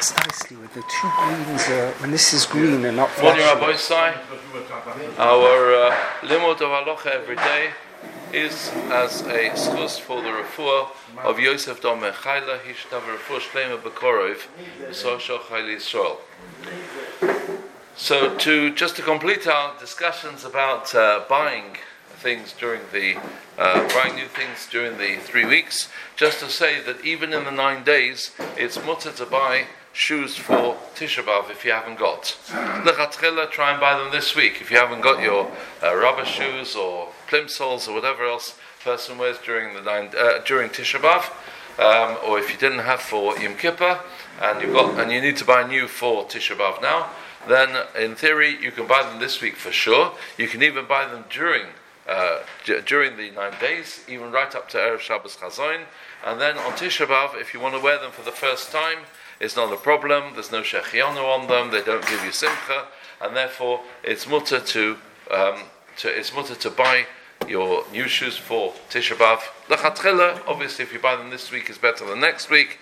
fits nicely with the two greens, when this is green and not Morning, flashing. Rabbi Isai. Our limud of halacha every day is as a schus for the refuah of Yosef Dom Chayla. He should have a refuah shleima b'korov, so Chayli Yisrael. So just to complete our discussions about buying things during buying new things during the 3 weeks, just to say that even in the 9 days, it's mutter to buy shoes for Tisha B'Av if you haven't got. Lechatchila, try and buy them this week. If you haven't got your rubber shoes or plimsolls or whatever else person wears during Tisha B'Av, or if you didn't have for Yom Kippur and you need to buy new for Tisha B'Av now, then in theory you can buy them this week for sure. You can even buy them during the 9 days, even right up to Erev Shabbos Chazoin, and then on Tisha B'Av, if you want to wear them for the first time, it's not a problem. There's no shechianu on them. They don't give you simcha, and therefore it's mutter to buy your new shoes for Tisha B'Av. L'chatchila, obviously, if you buy them this week, is better than next week,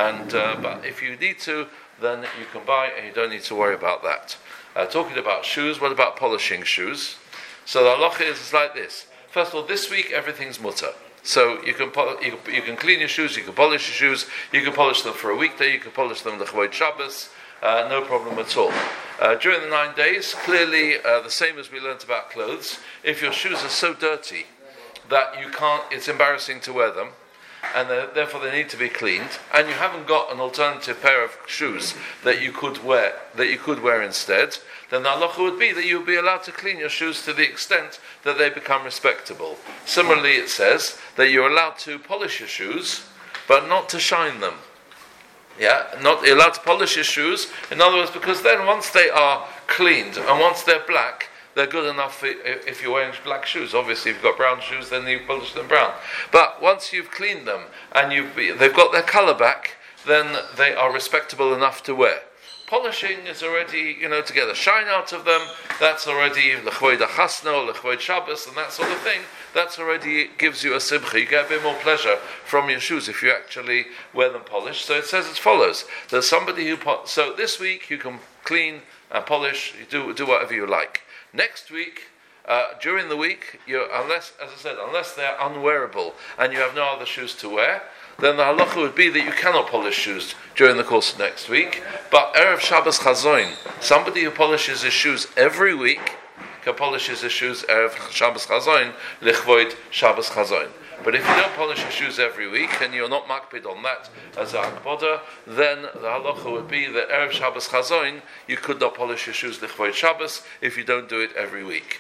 but if you need to, then you can buy, and you don't need to worry about that. Talking about shoes, what about polishing shoes? So the halacha is like this. First of all, this week everything's mutter. So you can clean your shoes, you can polish your shoes, you can polish them for a weekday, you can polish them l'chavoid Shabbos, no problem at all. During the 9 days, clearly the same as we learnt about clothes, if your shoes are so dirty that it's embarrassing to wear them, and therefore they need to be cleaned, and you haven't got an alternative pair of shoes that you could wear instead, then the halacha would be that you would be allowed to clean your shoes to the extent that they become respectable. Similarly, it says that you're allowed to polish your shoes, but not to shine them. You're allowed to polish your shoes, in other words, because then once they are cleaned and once they're black, they're good enough if you're wearing black shoes. Obviously, if you've got brown shoes, then you polish them brown. But once you've cleaned them and they've got their colour back, then they are respectable enough to wear. Polishing is already, to get the shine out of them, that's already l'chvoid achasno, l'chvoid Shabbos, and that sort of thing. That's already gives you a simcha. You get a bit more pleasure from your shoes if you actually wear them polished. So it says as follows: there's somebody so this week you can clean and polish, you do whatever you like. Next week, during the week, unless they're unwearable and you have no other shoes to wear, then the halacha would be that you cannot polish shoes during the course of next week. But Erev Shabbos Chazoin, somebody who polishes his shoes every week, can polish his shoes Erev Shabbos Chazoin, Lichvoid Shabbos Chazoin. But if you don't polish your shoes every week and you're not makpid on that as a akboda, then the halacha would be that Erev Shabbos Chazoin, you could not polish your shoes Lichvoid Shabbos if you don't do it every week.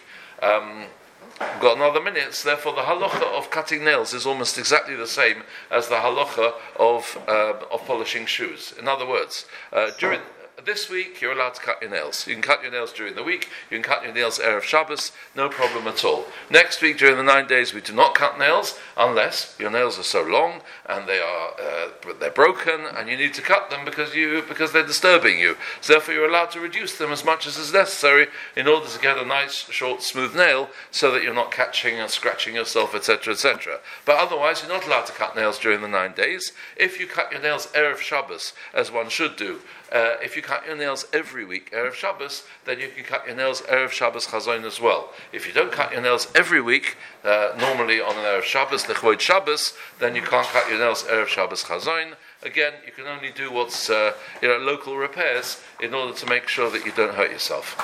Got another minute, so therefore the halacha of cutting nails is almost exactly the same as the halacha of polishing shoes. In other words, during this week you're allowed to cut your nails. You can cut your nails during the week, you can cut your nails Erev Shabbos, no problem at all. Next week during the 9 days we do not cut nails unless your nails are so long and they're broken and you need to cut them because they're disturbing you. So therefore you're allowed to reduce them as much as is necessary in order to get a nice, short, smooth nail so that you're not catching and scratching yourself, etc., etc. But otherwise you're not allowed to cut nails during the 9 days. If you cut your nails Erev Shabbos, as one should do, if you cut your nails every week, Erev Shabbos, then you can cut your nails Erev Shabbos Chazoin as well. If you don't cut your nails every week, normally on an Erev Shabbos, L'chvoid Shabbos, then you can't cut your nails Erev Shabbos Chazoin. Again, you can only do what's local repairs in order to make sure that you don't hurt yourself.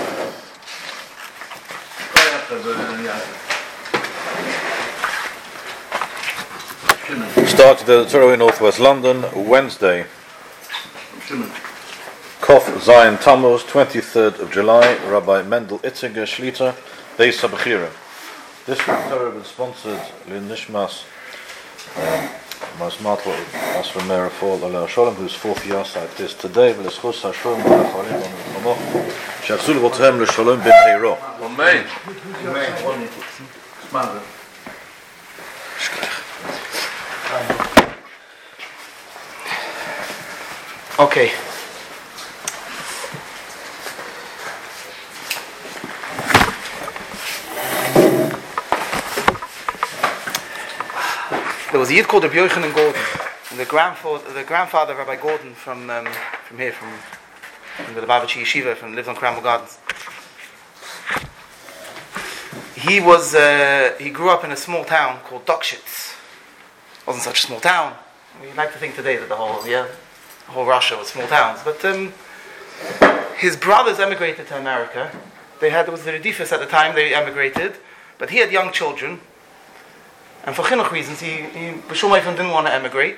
Started at Torah in Northwest London, Wednesday. Kof Zion Tammuz, 23rd of July, Rabbi Mendel Itziger Shlita, Beis HaBechira. This week Torah has been sponsored Lin Nishmas Mas Matl Asra Meir Fall Aleh Shalom, whose 4th yahrzeit is today. V'leschus Hashem V'lechalim V'lechamoch She'achzul V'othem L'Shalom Ben Heiro. Amen. Okay. There was a Yid called Rabbi Yochanan Gordon. the grandfather of Rabbi Gordon from the Lubavitcher Yeshiva, lives on Cranwell Gardens. He grew up in a small town called Dokshitz. It wasn't such a small town. We'd like to think today that the whole Russia was small towns. But his brothers emigrated to America. There was the Redifus at the time, they emigrated. But he had young children. And for chinuch reasons, he didn't want to emigrate.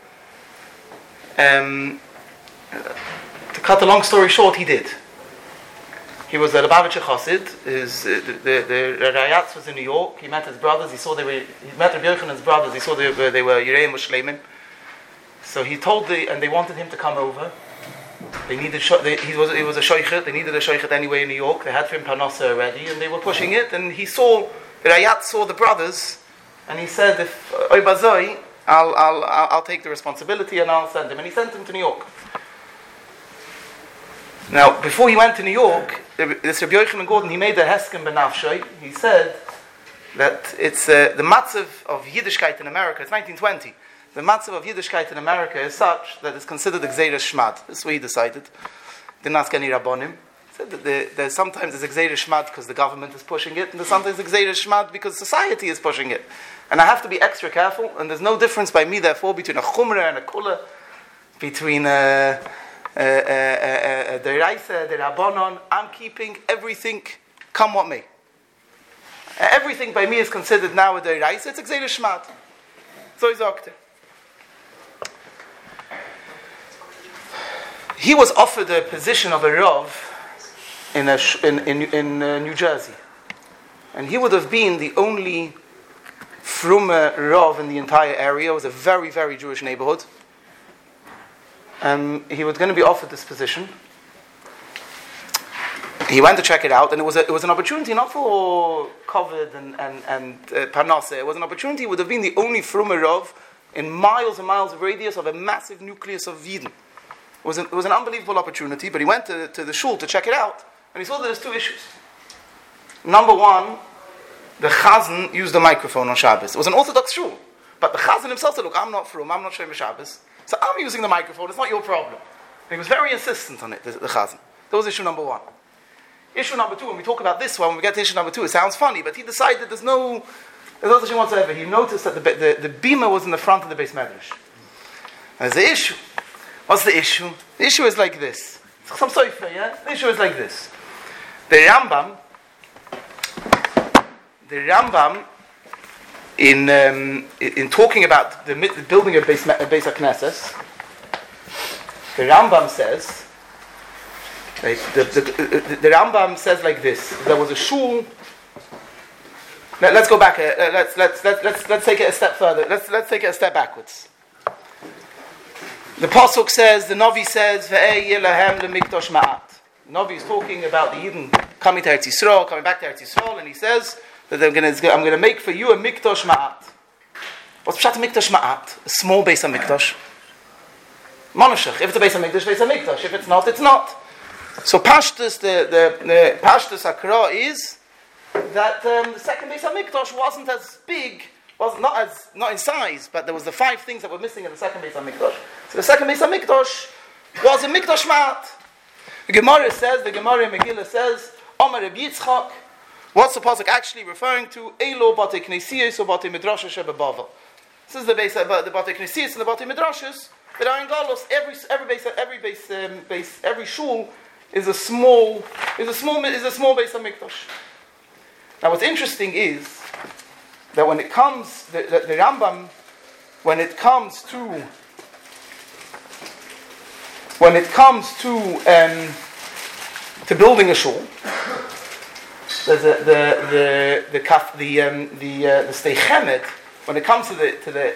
To cut a long story short, he did. He was a Lubavitcher Chassid. The Rayatz was in New York. He met his brothers. He met Rabbi Yochanan's brothers. He saw they were Yereim Shleimim. So he and they wanted him to come over. He was a shoichet. They needed a shoichet anyway in New York. They had for him Parnassa already, and they were pushing it. And the Rayatz saw the brothers, and he said, "If Oy Bazoi, I'll take the responsibility and I'll send him." And he sent him to New York. Now, before he went to New York, this Rabbi Yochanan Gordon, he made a Hesken Benafshay. He said that it's the matzav of Yiddishkeit in America. It's 1920. The matzav of Yiddishkeit in America is such that it's considered a Gzeiras Shmad. This is what he decided. Didn't ask any Rabbonim. He said that sometimes it's a Gzeiras Shmad because the government is pushing it, and there's sometimes a Gzeiras Shmad because society is pushing it. And I have to be extra careful, and there's no difference by me, therefore, between a Chumrah and a Kula, between the Raisa, the Rabbanon. I'm keeping everything, come what may. Everything by me is considered now a Raisa. It's a Gzeiras Shmad. So he's octa. He was offered a position of a Rav in New Jersey, and he would have been the only Frume Rav in the entire area. It was a very, very Jewish neighborhood. He was going to be offered this position. He went to check it out, and it was an opportunity not for COVID and Parnassah. It was an opportunity. He would have been the only Frume Rav in miles and miles of radius of a massive nucleus of Yidden. It was an unbelievable opportunity, but he went to the shul to check it out, and he saw that there's two issues. Number one, the Chazan used the microphone on Shabbos. It was an Orthodox shul, but the Chazan himself said, "Look, I'm not Frum, I'm not Shem Shabbos, so I'm using the microphone, it's not your problem." And he was very insistent on it, the Chazan. That was issue number one. Issue number two, when we talk about this one, when we get to issue number two, it sounds funny, but he decided there's no issue whatsoever. He noticed that the bima was in the front of the Beis Medrash. And there's the issue. What's the issue? The issue is like this. Some soifer, yeah? The issue is like this. The Rambam, in talking about the building of Beis HaKnesses, the Rambam says, the Rambam says like this: there was a shul. Let's go back. Let's take it a step further. Let's take it a step backwards. The Pasuk says, the Navi says, "Ve'ei yelahem lemikdosh ma'at." Navi is talking about the Yidden coming to Eretz Yisrael, coming back to Eretz Yisrael, and he says that I'm going to make for you a mikdosh ma'at. What's pshat mikdosh ma'at? A small Beis HaMikdosh. Monoshach. If it's a Beis HaMikdosh. If it's not, it's not. So Pashtus, the Pashtus Akra is that the second Beis HaMikdosh wasn't as big, was not in size, but there was the 5 things that were missing in the second Beis HaMikdosh. So the second Beis HaMikdosh was a Mikdosh Ma'at. The Gemara in Megillah says, Omar Reb Yitzchak, what's the pasuk actually referring to? Elo Batei Knesiyos or Batei Midrashos shebeBavel. This is the Batei Knesiyos and the Batei Midrashos that are in Galus. Every shul is a small Beis HaMikdosh. Now, what's interesting is that when it comes, the Rambam, when it comes to building a shul, there's the Steichemet. When it comes in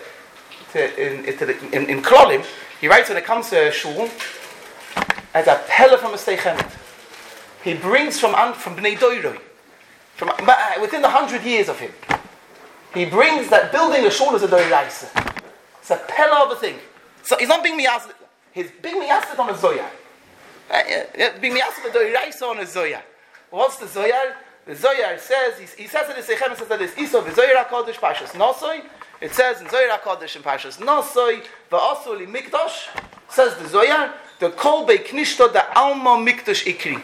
Klolim, he writes when it comes to a shul, as a pella from a Steichemet. He brings from Bnei Doiroi, from within the 100 years of him. He brings that building a shul is a doiraisa. It's a pella of a thing. So he's not being miyased. He's being miyased on a zoyar. Being miyased a doiraisa on a zoyar. What's the zoyar? The zoyar says, he says it in Sechem, says that it's Iso, the zoyar HaKadosh Pashas Nosoi, It says in Zohar HaKadosh in Parshas Nosoi, V'asu li mikdash, says the Zohar, the kol bei knishto da alma mikdash ikri.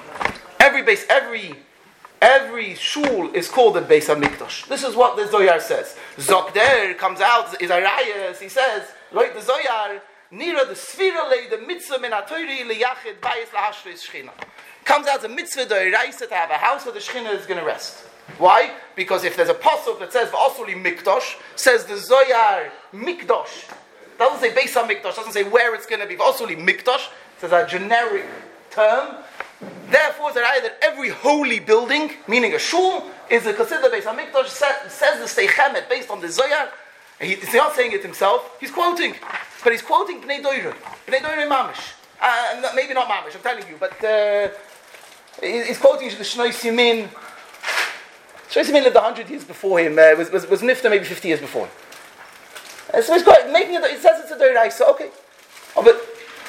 Every shul is called the Beis HaMikdash. This is what the Zohar says. Zokder comes out, is Arayas, he says, like the Zohar, Nira the Sfira le, the mitzvah min ha-Torah liyachid bayis lahashreis shchina. Comes out the mitzvah d'oraisa to have a house where the shchina is going to rest. Why? Because if there's a pasuk that says v'asuli mikdash, says the Zohar mikdash. Doesn't say Beis HaMikdash, doesn't say where it's going to be. V'asuli mikdash, it says a generic term. Therefore, it's that every holy building, meaning a shul, is a considered Beis HaMikdash. Says the Seichemet based on the Zohar. He's not saying it himself. He's quoting, but he's quoting Bnei Doire Mamish. Maybe not Mamish. I'm telling you, but he's quoting the Shnois Yamin. Shnois Yamin lived 100 years before him. Was Nifta maybe 50 years before him. So he's making it. It says it's a Doiraisa. Okay, but.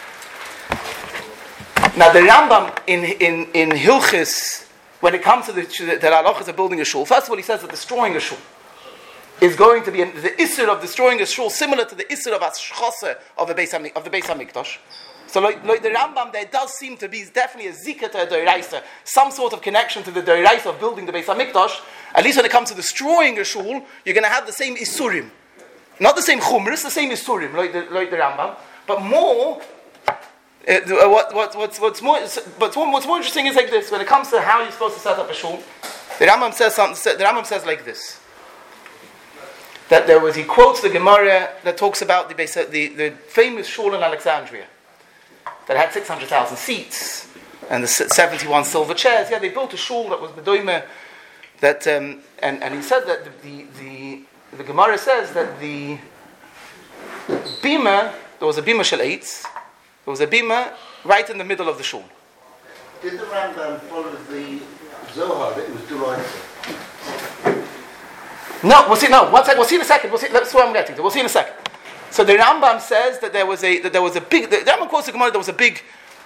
Now the Rambam in Hilchis, when it comes to the halachas of building a shul, first of all he says that destroying a shul is going to be the issur of destroying a shul similar to the issur of Ashchasa of the Beis HaMikdash. So like the Rambam, there does seem to be definitely a zika to a doiraisa, some sort of connection to the doiraisa of building the Beis HaMikdash. At least when it comes to destroying a shul, you're going to have the same isurim, not the same chumras, the same isurim, like the Rambam, but more. What's more interesting is like this. When it comes to how you're supposed to set up a shul, the Rambam says something. The Rambam says like this: that he quotes the Gemara that talks about the famous shul in Alexandria that had 600,000 seats and the 71 silver chairs. Yeah, they built a shul that was bedoime. That and he said that the Gemara says that the bima, there was a bima shel eitz. There was a bima right in the middle of the shul. Did the Rambam follow the Zohar that it was Doraisa? No, we'll see. No, one second. We'll see in a second. That's what I'm getting to. We'll see in a second. So the Rambam says that there was a big. The Rambam quotes the Gemara. There was a big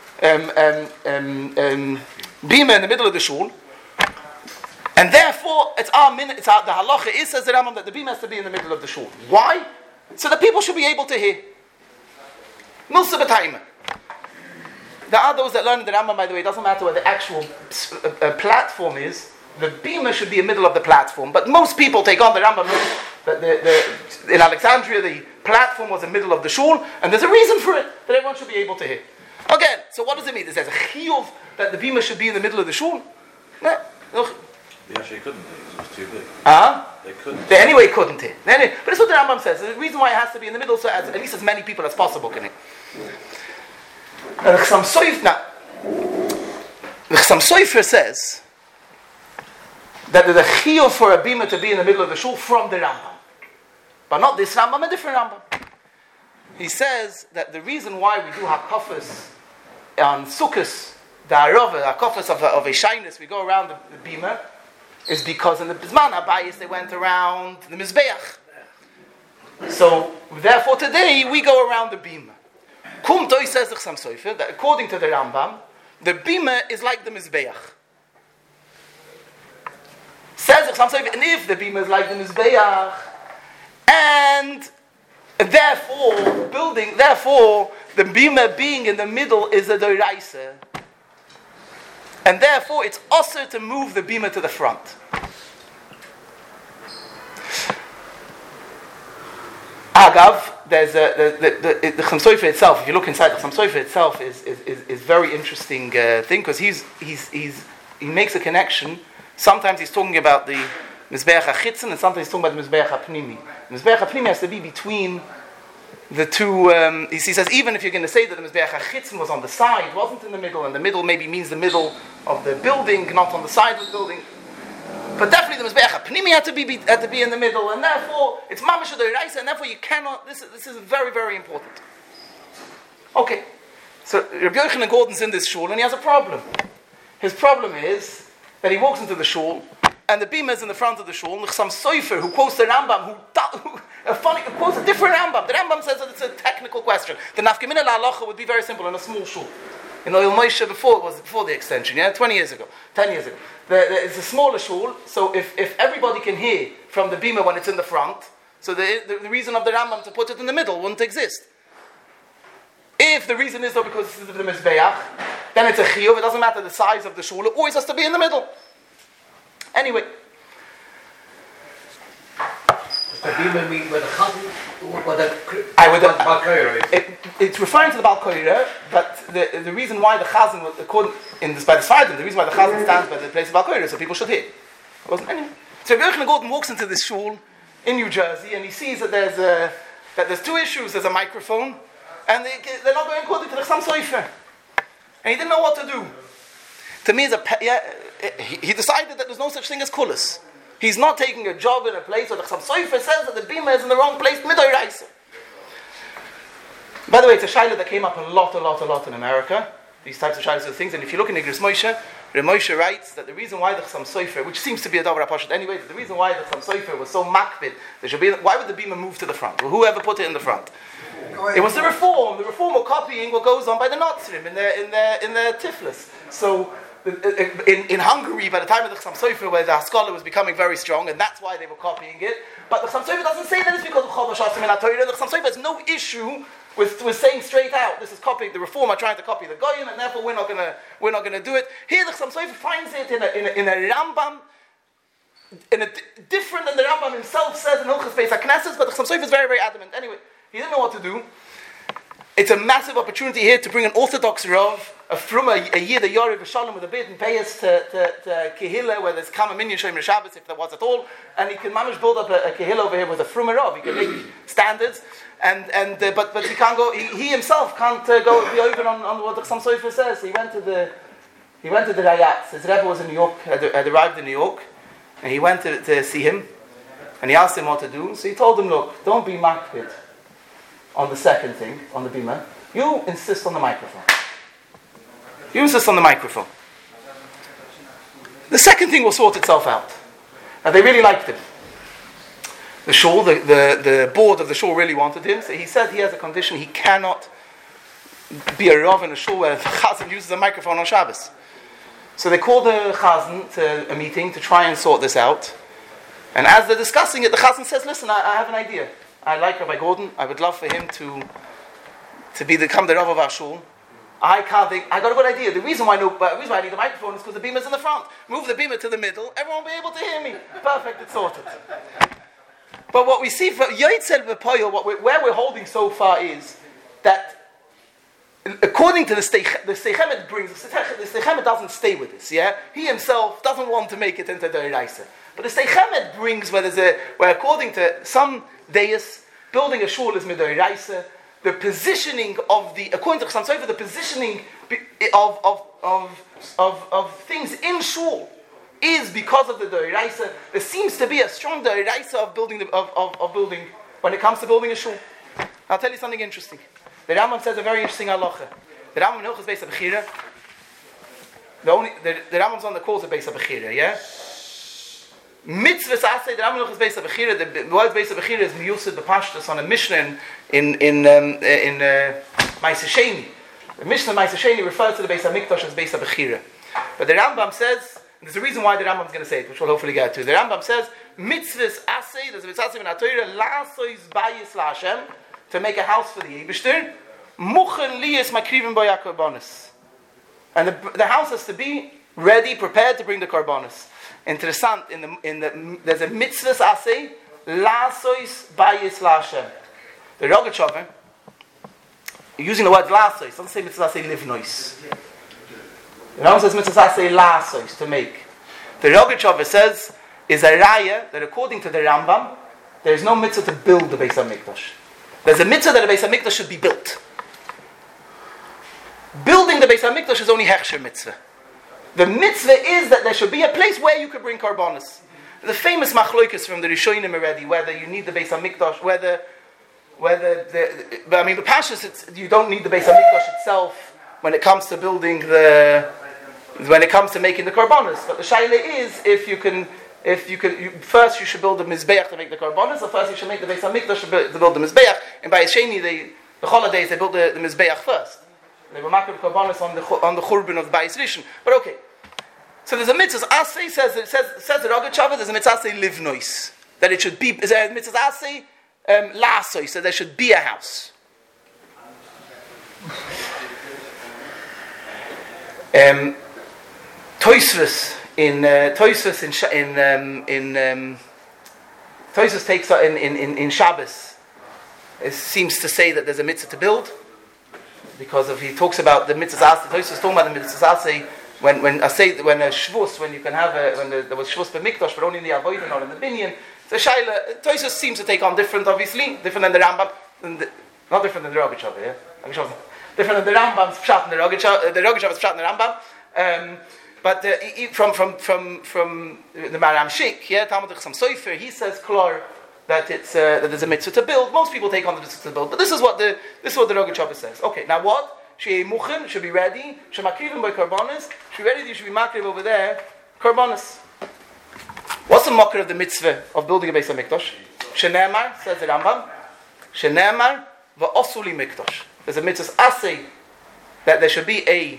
bima in the middle of the shul, and therefore it's the halacha is, says the Rambam, that the bima has to be in the middle of the shul. Why? So that people should be able to hear. Milsa b'taima. There are those that learn in the Rambam, by the way, it doesn't matter where the actual platform is, the bima should be in the middle of the platform, but most people take on the Rambam that in Alexandria the platform was in the middle of the shul, and there's a reason for it, that everyone should be able to hear. Again, so what does it mean? There's a chiyuv that the bima should be in the middle of the shul? No. They actually couldn't hear, it was too big. They couldn't. They anyway couldn't hear. But that's what the Rambam says. The reason why it has to be in the middle, so at least as many people as possible can hear. The Chassam Sofer says that there's a chiyuv for a bima to be in the middle of the shul from the Rambam. But not this Rambam, a different Rambam. He says that the reason why we do hakafas on Sukkos, the hakafas of a shyness, we go around the bima, is because in the Bizman HaBayis they went around the Mizbeach. So, therefore today we go around the bima. Kum Toi says the Chassam Sofer that according to the Rambam, the bima is like the Mizbeach. Says the Chassam Sofer, and if the bima is like the Mizbeach, and therefore the bima being in the middle is a doiraisa, and therefore it's also to move the bima to the front. Agav, there's the Chassam Sofer itself. If you look inside, the Chassam Sofer itself is very interesting thing, because he makes a connection. Sometimes he's talking about the Mizbeach HaChitzon, and sometimes he's talking about the Mizbeach HaPnimi. The Mizbeach HaPnimi has to be between the two. He says even if you're going to say that the Mizbeach HaChitzon was on the side, wasn't in the middle, and the middle maybe means the middle of the building, not on the side of the building. But definitely the Mizbeach HaPnimi had to be in the middle, and therefore it's Mamash D'Oraisa, and therefore you cannot. This is very, very important. Okay, so Rabbi Yochanan Gordon's in this shul, and he has a problem. His problem is that he walks into the shul, and the bima is in the front of the shul, and the Chassam Sofer, who quotes the Rambam, who quotes a different Rambam. The Rambam says that it's a technical question. The nafkamina la'alacha would be very simple in a small shul. In Oil Moshe before the extension, 10 years ago. It's a smaller shul, so if everybody can hear from the bima when it's in the front, So the reason of the Rambam to put it in the middle wouldn't exist. If the reason is though because this is the Mizbeach, then it's a chiyuv. It doesn't matter the size of the shul. It always has to be in the middle. Anyway. Does the bima mean with a chazan or it's referring to the Baal Koireh, but the reason why the chazan, by the Sfardim, the reason why the chazan stands by the place of Baal Koireh, so people should hear. It wasn't anyway. So Rabbi Yochanan Gordon walks into this shul in New Jersey, and he sees that there's two issues. There's a microphone, and they're not going according to the Chassam Sofer. And he didn't know what to do. To me, he decided that there's no such thing as kulas. He's not taking a job in a place where the Chassam Sofer says that the bima is in the wrong place, midday raisa. By the way, it's a shaila that came up a lot in America. These types of shailas are things, and if you look in Igros Moshe, Moshe writes that the reason why the Chassam Sofer, which seems to be a davar hapashut anyway, the reason why the Chassam Sofer was so makbid, why would the bima move to the front? Well, whoever put it in the front? It was the reform. The reform were copying what goes on by the Nazrim in their Tiflis. So in Hungary, by the time of the Chassam Sofer, where the Haskalah was becoming very strong, and that's why they were copying it. But the Chassam Sofer doesn't say that it's because of Chodesh Hashem and HaTorah. The Chassam Sofer has no issue with saying straight out, this is copying the reform are trying to copy the Goyim, and therefore we're not gonna do it. Here the Chassam Sofer finds it in a Rambam, different than the Rambam himself says in Hilchos Beis HaKnesses, but the Chassam Sofer is very, very adamant. Anyway, he didn't know what to do. It's a massive opportunity here to bring an Orthodox Rav, a Fruma, a Yid, a Yorev, a Shalom with a bit and payas to Kehillah, where there's Kama Minyan Shomer Shabbos, if there was at all, and he can manage build up a Kehillah over here with a Fruma Rav. He can make standards, but he can't go. He himself can't go be open on what the Chassam Sofer says. He went to the Rayatz. His Rebbe was in New York, had arrived in New York, and he went to see him, and he asked him what to do. So he told him, look, don't be makbid on the second thing, on the bima. You insist on the microphone. You insist on the microphone. The second thing will sort itself out. Now they really liked him. The shul, the board of the shul really wanted him, so he said he has a condition, he cannot be a rav in a shul where the chazan uses a microphone on Shabbos. So they called the chazan to a meeting to try and sort this out. And as they're discussing it, the chazan says, listen, I have an idea. I like Rabbi Gordon. I would love for him to become the Rav of our shul. I got a good idea. The reason why I need the microphone is because the bima is in the front. Move the bima to the middle, everyone will be able to hear me. Perfect, it's sorted. But what we see for Yoitzel B'Poyel, where we're holding so far is that according to the Steichemet brings, the Steichemet doesn't stay with this, yeah? He himself doesn't want to make it into the Reisa. But the Steichemet brings where according to some deis, building a shul is midoi raisa. The positioning of according to Chassam Sofer, the positioning of things in shul is because of the doiraisa. There seems to be a strong doiraisa of building when it comes to building a shul. I'll tell you something interesting. The Rambam says a very interesting halacha. The Rambam in Hilchos Beis HaBechira. The Rambam's on the calls of Beis HaBechira, yeah. Mitzvahs asay, the Rambam Hilchos Beis HaBechira, the word Beis HaBechira is miyusad b'pashtus on a Mishnah in Ma'aseh Sheni. The Mishnah Ma'aseh Sheni refers to the Beis HaMikdash as Beis HaBechira. But the Rambam says, and there's a reason why the Rambam is going to say it, which we'll hopefully get to. The Rambam says, mitzvahs asay, there's a mitzvah in HaTorah, la'asois bayis la'Hashem, to make a house for the Eibishter, muchen liyas makrivim bo yakorbanos. And the house has to be ready, prepared to bring the korbanos. Interessant, there's a mitzvahs asay, la'asois bayis la'Hashem. The Rogatchover, using the word la'asois, doesn't say mitzvahs asay livnois. The Rambam says mitzvahs asay la'asois, to make. The Rogatchover says, is a raya, that according to the Rambam, there is no mitzvah to build the Beis HaMikdash. There's a mitzvah that the Beis HaMikdash should be built. Building the Beis HaMikdash is only hechsher mitzvah. The mitzvah is that there should be a place where you could bring karbonos. The famous machloikus from the Rishonim already, whether you need the Beis HaMikdash, the Pashas, you don't need the Beis HaMikdash itself when it comes to building when it comes to making the karbonos. But the shaila is, first you should build the mizbeach to make the karbonos, or first you should make the Beis HaMikdash to build the mizbeach. And by Sheni, the holidays, they built the mizbeach first. They were making karbonos on the churban of Bayis Rishon. But okay, so there's a mitzvah asay says the Rogatchover, there's a mitzvah asay livnois, that it should be. Is there a mitzvah asay Lasoi, so there should be a house. Tosfos Tosfos takes in Shabbos. It seems to say that there's a mitzvah to build, because he talks about the mitzvah. Tosfos talking about the mitzvah when Shavuos, when you can have there was Shavuos b'mikdash, but only in the avodah, not in the binyan. So Shaila Tosfos seems to take on different than the Rambam, not different than the Rogachover, yeah. Different than the Rambam's pshat and the Rogachover's pshat and the Rambam. But from the Maram Shik, yeah, Talmud Chacham Sofer, he says klar that it's that there's a mitzvah to build. Most people take on the mitzvah to build, but this is what the Rogachover says. Okay, now what? She muchen should be ready. She makrivim by karbonis. She ready. You should be makriv over there. Karbonis. What's the makar of the mitzvah of building a Beis Hamikdash? Shenemar, says the Rambam. Shenemar va'osuli mikdash. There's a mitzvah asay that there should be a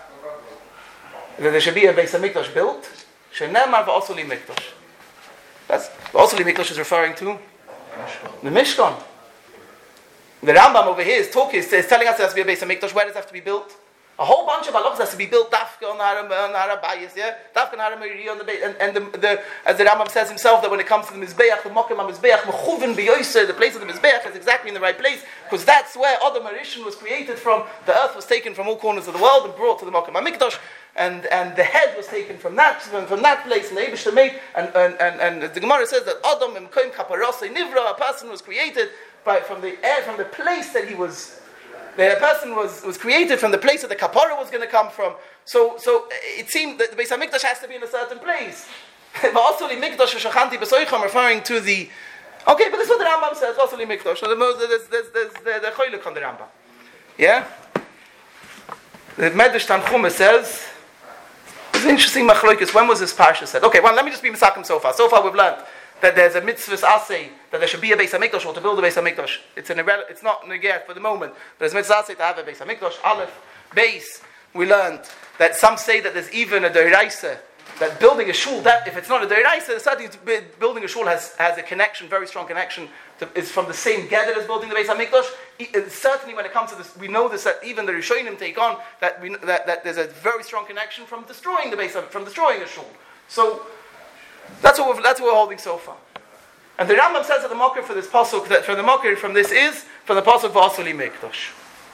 Beis Hamikdash built. Shenemar va'osuli mikdash. That's va'osuli mikdash is referring to the Mishkan. The Rambam over here is telling us there has to be a Beis Hamikdash. Where does it have to be built? A whole bunch of halachas has to be built. Dafka on Harabayis, yeah. Dafka on Haramiri on the base, and the as the Rambam says himself that when it comes to the Mizbeach, the Mokem Mizbeach, Mechuven B'Yoser, the place of the Mizbeach is exactly in the right place, because that's where Adam Arishan was created from. The earth was taken from all corners of the world and brought to the Mokem Hamikdash, and the head was taken from that place, and the Eibush made, and the Gemara says that Adam Mekoim Kaparosei Nivra, a person was created from the place that he was. The person was created from the place that the kapara was going to come from. So it seemed that the Beis Hamikdash has to be in a certain place. Va'asuli mikdash v'shachanti b'soicham, referring to the. Okay, but this is what the Rambam says. Va'asuli mikdash. So there's the choyluk on the Rambam. Yeah. The Medrash Tanchuma says. It's interesting machlokes. When was this parsha said? Okay, well let me just be misakim so far. So far we've learned that there's a mitzvah asay that there should be a Beis Hamikdash or to build a Beis Hamikdash. It's not negate for the moment, but there's a mitzvah asay to have a Beis Hamikdash. Aleph, base. We learned that some say that there's even a deiraisa that building a shul. That if it's not a deiraisa, certainly building a shul has a connection, very strong connection. Is from the same gather as building the Beis Hamikdash. Certainly, when it comes to this, we know this that even the Rishonim take on that that there's a very strong connection from destroying a shul. So. That's what we're holding so far. And the Rambam says that the makar for this pasuk, that from the makar from this is from the pasuk v'asuli mikdash.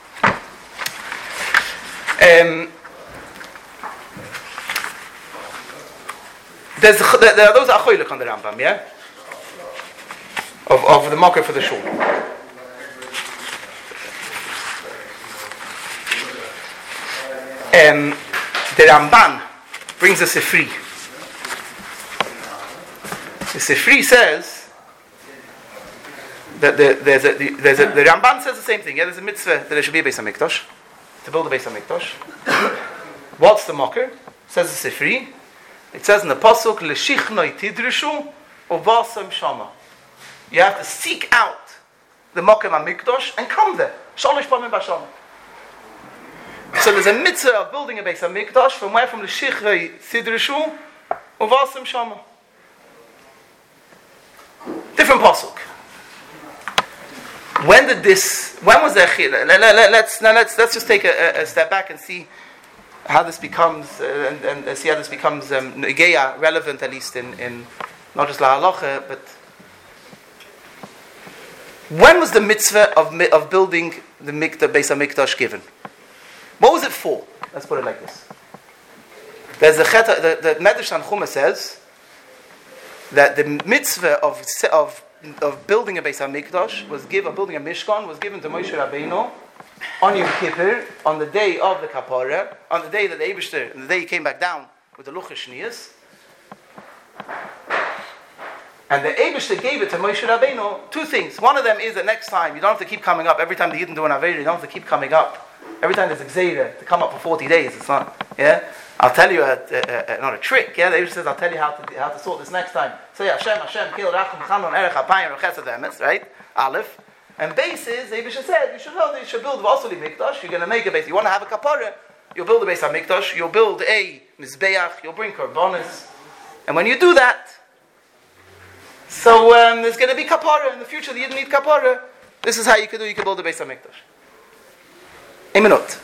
There are those achoyluk on the Rambam, yeah, of the makar for the shul. The Ramban brings us a free. The Sifri says that the Ramban says the same thing. Yeah, there's a mitzvah that there should be a Beis Hamikdash, to build a Beis Hamikdash. What's the makar? Says the Sifri. It says in the pasuk l'shichnoi tidrishu uvasam shama. You have to seek out the Mokem Hamikdash and come there. Shalosh pamim b'sham. So there's a mitzvah of building a Beis Hamikdash from where? From l'shichnoi tidrishu uvasam shama. Different pasuk. When was the achila? Let's just take a step back and see how this becomes negeya relevant, at least in not just la halacha, but when was the mitzvah of building the Beis Hamikdash given? What was it for? Let's put it like this. There's the Medrash Tanchuma says that the mitzvah of building a Beis Hamikdash building a Mishkan was given to Moshe Rabbeinu on Yom Kippur, on the day of the Kapara, on the day that the Eibishter, and the day he came back down with the Luchas Shniyas. And the Eibishter gave it to Moshe Rabbeinu, two things. One of them is that next time, you don't have to keep coming up. Every time the Yidden do an Aveira, you don't have to keep coming up. Every time there's a Gzeira, to come up for 40 days. It's not, yeah? I'll tell you not a trick, yeah? The Eibishter says, I'll tell you how to sort this next time. So yeah, Hashem, Kil, Rachum, Chanon, Erech, Apayim, Rechesed, Emes, right? Aleph. And basis, the Eibishter said, you should build Vasuli Mikdash. You're going to make a base. You want to have a kapara, you'll build a Beis Hamikdash. You'll build a Mizbeach. You'll bring Karbonis. And when you do that, So there's going to be kapara in the future. You didn't need kapara. This is how you could do. You could build a Beis Hamikdash. A minute.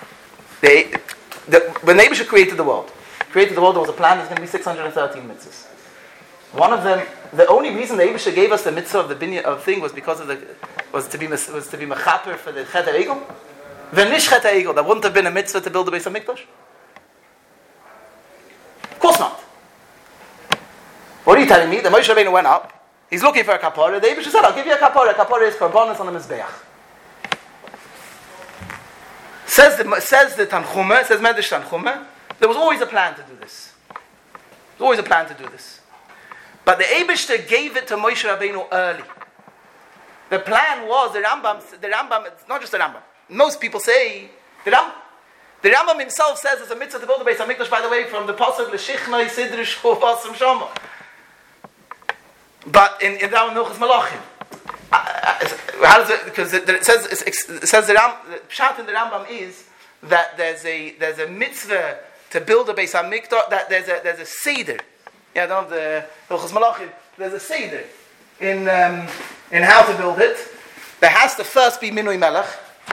When the Eibusha created the world, there was a plan. There's going to be 613 mitzvahs. One of them, the only reason the Eibusha gave us the mitzvah of the binya of thing was because of was to be mechaper for the Chet HaEgel. V'nish Chet HaEgel, that wouldn't have been a mitzvah to build a Beis Hamikdash. Of course not. What are you telling me? The Moshe Rabbeinu went up. He's looking for a kapara. The Eibusha said, "I'll give you a kapara. Kapara is korbanos on the mizbeach." Says the Tanchuma, says Medrash Tanchuma, there was always a plan to do this. But the Eibusha gave it to Moshe Rabbeinu early. The plan was, the Rambam, it's not just the Rambam. Most people say, the Rambam himself says it's a mitzvah to build a Beis Hamikdash, by the way, from the Pasuk, L'shichmai Sidrish Chuvasam Shama. But in Rambam Milchus Malachim, how does it? Because it says the pshat in the Rambam is that there's a mitzvah to build a Beis Hamikdash. That there's a seder. Yeah, I don't have the Hilchos Malachim. There's a seder in how to build it. There has to first be Minui Melech.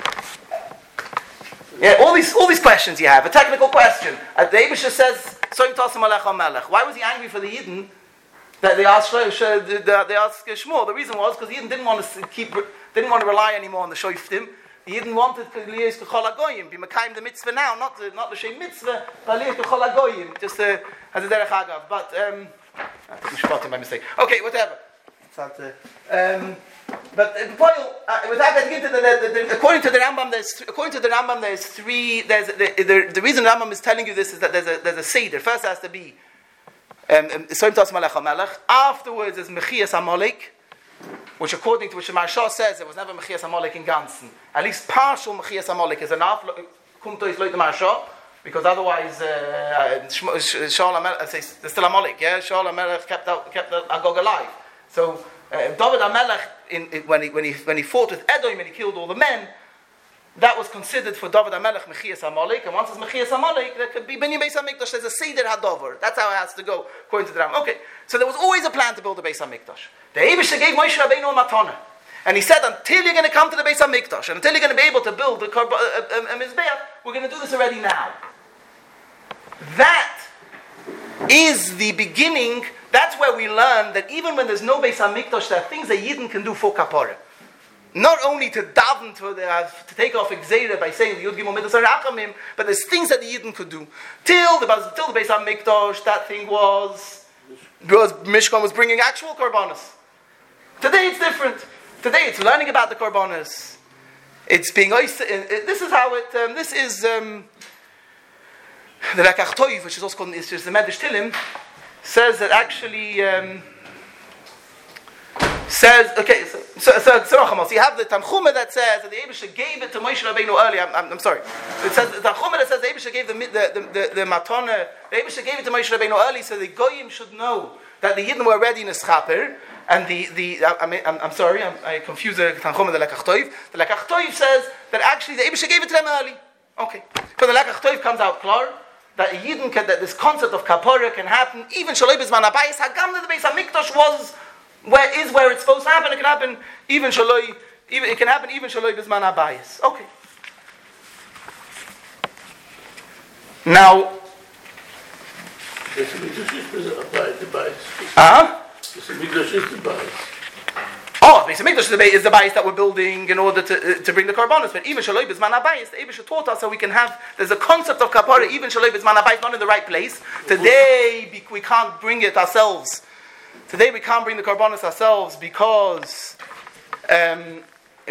Yeah, all these questions you have. A technical question. The Eibusha says Soim Tasim Alech Melech. Why was he angry for the Yidden? That they asked Shmuel. The reason was because the Yidden didn't want to rely anymore on the Shoiftim. The Yidden wanted to Liyos K'chol HaGoyim, be Mekayim the mitzvah now, not the Shem mitzvah, but Liyos K'chol HaGoyim, just as a derech agav. But I took Mishpatim by mistake. Okay, whatever. But the point, without getting into according to the Rambam, there's three. The reason the Rambam is telling you this is that there's a seder. First has to be afterwards is Mechias Amalek, which according to which the Maharsha says there was never Mechias Amalek in Gansen. At least partial Mechias Amalek is enough. Kumto is like the Maharsha, because otherwise Shaul HaMelech, there's still Amalek. Yeah, Shaul HaMelech kept Agog alive. So David HaMelech, when he fought with Edom and he killed all the men, that was considered for David HaMelech Mechias Amalek, and once it's Mechias Amalek, there could be Binyan Beis Hamikdash. There's a Seder HaDover. That's how it has to go, according to the Ram. Okay, so there was always a plan to build a Beis Hamikdash. The Eibusha gave Moshe Rabbeinu a matana, and he said, until you're going to come to the Beis Hamikdash, and until you're going to be able to build a Mizbeach, we're going to do this already now. That is the beginning. That's where we learn that even when there's no Beis Hamikdash, there are things that Yidden can do for kapara. Not only to daven to take off Gzeira by saying the Yud Gimel Midas HaRachamim, but there's things that the Yidden could do. Till the Beis HaMikdash, that thing was Mishkan was bringing actual korbanos. Today it's different. Today it's learning about the korbanos. It's being this is how it. This is the Lekach Toiv, which is also called the Medrash Tilim, says that actually. Says okay, so you have the Tanchuma that says that the Eibusha gave it to Moshe Rabbeinu early. I'm sorry. It says the Tanchuma that says the Eibusha gave the matana. The Eibusha gave it to Moshe Rabbeinu early, so the Goyim should know that the Yidden were ready in a schaper. And I'm sorry, I confuse the Tanchuma the Lekach Toiv. The Lekach Toiv says that actually the Eibusha gave it to them early. Okay, so the Lekach Toiv comes out klar that Yidden that this concept of kapara can happen even Shaloi B'zman Habayis Hagam that the Beis Hamikdash was. Where it's supposed to happen. It can happen even shaloi. It can happen even shaloi b'zman habayis. Okay. Now. Oh, Beis Hamikdash is the bayis that we're building in order to bring the korbanos. But even shaloi b'zman habayis, the Eibusha taught us so we can have. There's a concept of kapara even shaloi b'zman habayis not in the right place. Today we can't bring it ourselves. Today we can't bring the korbanos ourselves because there's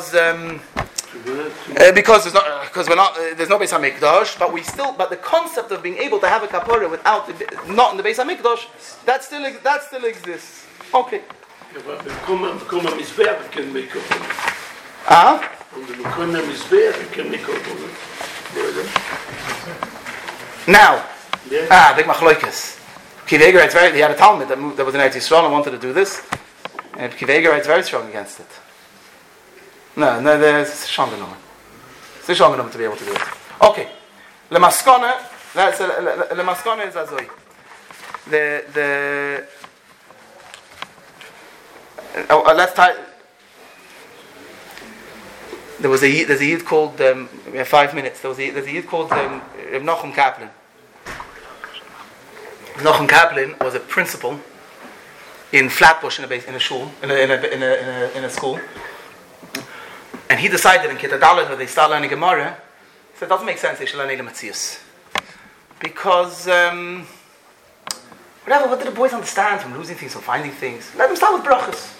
no Beis Hamikdash, but the concept of being able to have a kapara without not in the Beis Hamikdash that still exists. Okay. Now, big machloikas. Kiveger writes he had a Talmud that was in Eretz Yisrael and wanted to do this. And Kiveger writes very strong against it. No, there's Shanganum. It's Shanganum to be able to do it. Okay. Lemaskana is Azoi. Let's tie. There's a Yid called. We have 5 minutes. There's a Yid called Reb Nachum Kaplan. Nachum Kaplan was a principal in Flatbush in a shul, in a school, and he decided in Kitta Dalet where they start learning Gemara. So it doesn't make sense they should learn Eile Metzius because what did the boys understand from losing things, from finding things? Let them start with brachas.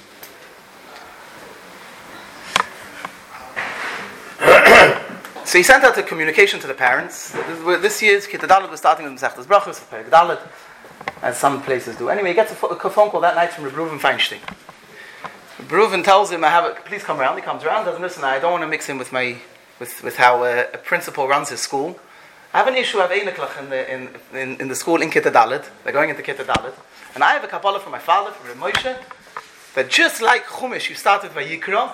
So he sent out a communication to the parents. This year's Kitta Dalet was starting with Mesechtas Brachos, Perek Dalet, as some places do. Anyway, he gets a phone call that night from Reb Reuven Feinstein. Reb Reuven tells him, please come around. He comes around, doesn't listen. I don't want to mix him with how a principal runs his school. I have an issue. I have Eineklach in the school in Kitta Dalet. They're going into Kitta Dalet. And I have a Kabbalah from my father, from Reb Moshe, that just like Chumash, you start with Vayikra.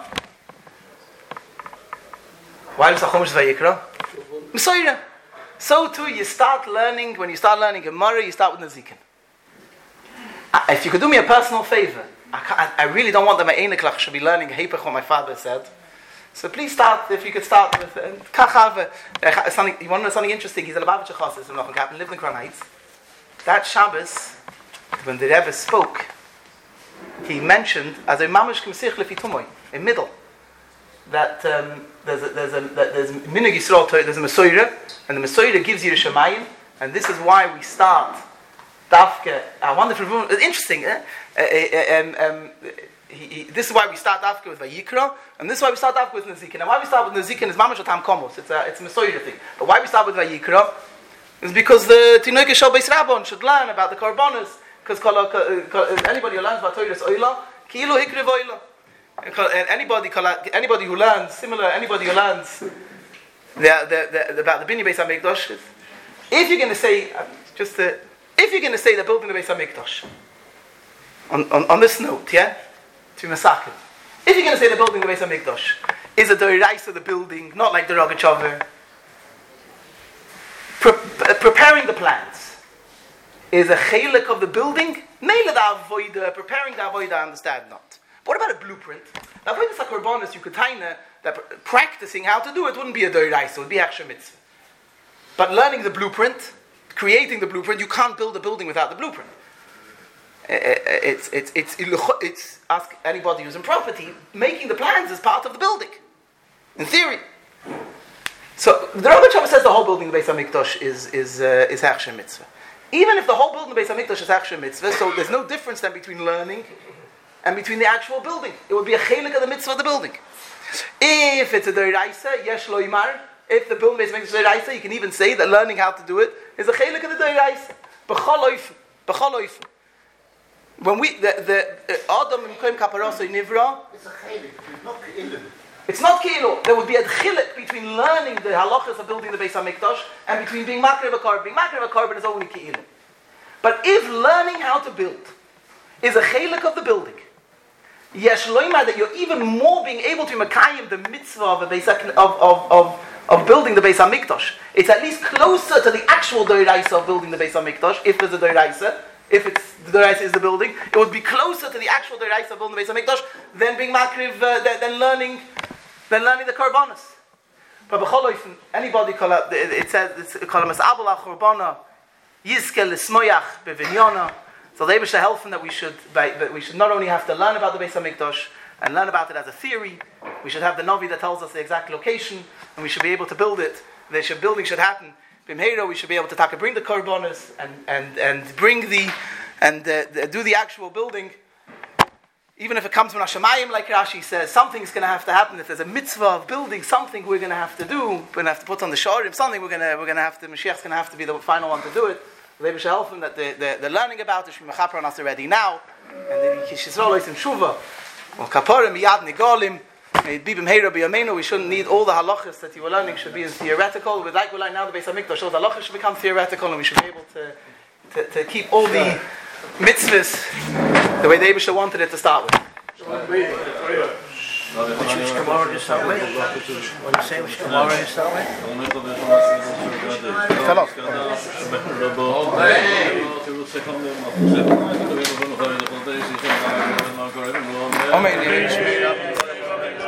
Why is the Chumash Vayikra? Mesoira. So too, when you start learning Gemara, you start with Nezikin. If you could do me a personal favor, I really don't want that my Eineklach should be learning Hepech what my father said. So please start, if you could start with Kachav. You want to know something interesting? He's a Lubavitcher Chassid from Nachum Kaplan, lived in Crown Heights. That Shabbos, when the Rebbe spoke, he mentioned as a mamish k'mesich lefi tumoy, a middle, that there's Minig Yisrael, there's a Mesoira, and the Mesoira gives you the Shemayim, and this is why we start Dafke. I wonder if it's interesting. This is why we start Dafke with Vayikra, and this is why we start Dafke with Nezikin. And why we start with Nezikin is Mamash Otam Komos. It's a Mesoira thing. But why we start with Vayikra is because the Tinoike Shal Beis Rabban should learn about the Korbanos, because anybody who learns about Torah's Oila, Ki'ilu Hikriv Oila. Anybody who learns about the Binyan Beis HaMikdash, if you're going to say that building the Beis HaMikdash on this note, to Masakin, if you're going to say the building the Beis HaMikdash is a Doiraisa of the building, not like the Rogachover, preparing the plans is a chelik of the building. Preparing the avoida, I understand not. What about a blueprint? Now, when it's a korbanos, you could that practicing how to do it wouldn't be a doiraisa, it would be actual mitzvah. But learning the blueprint, creating the blueprint, you can't build a building without the blueprint. It's ask anybody who's in property, making the plans is part of the building, in theory. So the Rogachover says the whole building, the Beis HaMikdash, is Hechsher Mitzvah. Even if the whole building, the Beis HaMikdash, is Hechsher Mitzvah, so there's no difference then between learning and between the actual building. It would be a chelik of the mitzvah of the building. If it's a doiraisa, yesh lo yimar. If the building is a doiraisa, you can even say that learning how to do it is a chelik of the doiraisa. B'chol oifen. When we the Adam Mkoim Kaparosoi Nivra, It's a chelik, it's not Ki'ilu. it's not Ki'ilu. There would be a chelik between learning the halachas of building the Beis HaMikdash and between being makriv a korban. Being makriv a korban is only Ki'ilu. But if learning how to build is a chelik of the building, yesh loima, that you're even more being able to makayim the mitzvah of building the Beis HaMikdash. It's at least closer to the actual doiraisa of building the Beis HaMikdash, if there's a doiraisa. If it's the doiraisa is the building, it would be closer to the actual doiraisa of building the Beis HaMikdash than being makriv, than learning the korbanos. But b'chol anybody it says it's called mas'abel al-korbana yizke l'smoyach bevinyana. So the Rebbe should help him that we should not only have to learn about the Beis HaMikdash and learn about it as a theory, we should have the Navi that tells us the exact location, and we should be able to build it. Building should happen. Bimheiro, we should be able to bring the korbanos and bring do the actual building. Even if it comes from Hashemayim, like Rashi says, something's going to have to happen. If there's a mitzvah of building, something we're going to have to do. We're going to have to put on the shorim. Something we're going to have to. Mashiach's going to have to be the final one to do it. They should help him that the learning about it should be mechaper on us already now, and then Yisrael Oisim Shuva or Kaporim Yad Nigolim. We shouldn't need all the halachas that you were learning should be in theoretical. We're learning now the Beis HaMikdash, so the halachas should become theoretical, and we should be able to keep all the mitzvahs the way the Eibusha wanted it to start with. Which Gemara to start with? What do you say? Which Gemara to start with? Tell us. Amen.